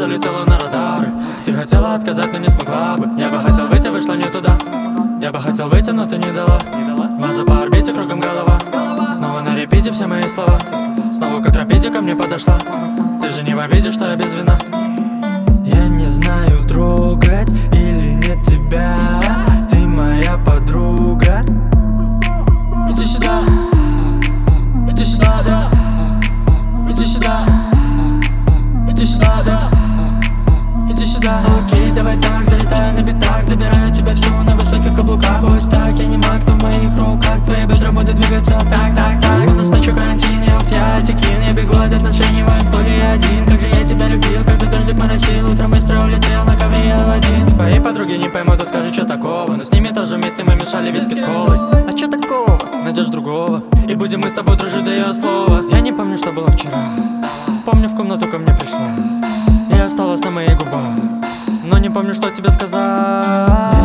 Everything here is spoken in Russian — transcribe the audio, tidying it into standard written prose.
залетела на радары. Ты хотела отказать, но не смогла бы. Я бы хотел выйти, вышла не туда. Я бы хотел выйти, но ты не дала. Глаза по орбите, кругом голова. Снова на репите все мои слова. Снова как рапите ко мне подошла. Ты же не в обиде, что я без вина. Я не знаю, трогать или нет тебя. Ты моя подруга. Иди сюда, иди сюда, да. Иди сюда, иди сюда, да. Иди сюда. Окей, давай так, залетаю на битах. Забираю тебя всю на высоких каблуках. Пусть так, я не маг, но в моих руках твои бедра будут двигаться так, так, так. У нас ночью карантин, я в пьяте кин. Я бегу от отношений, в поле один. Как же я тебя любил, когда дождик моросил. Утром быстро улетел на ковре Аладдин. Твои подруги не поймут, а скажи, что такого. Но с ними тоже вместе мы мешали виски с колой. А чё такого? Найдешь другого, и будем мы с тобой дружить до ее слова. Я не помню, что было вчера. Помню, в комнату ко мне пришла и осталась на моих губах, но не помню, что тебе сказать.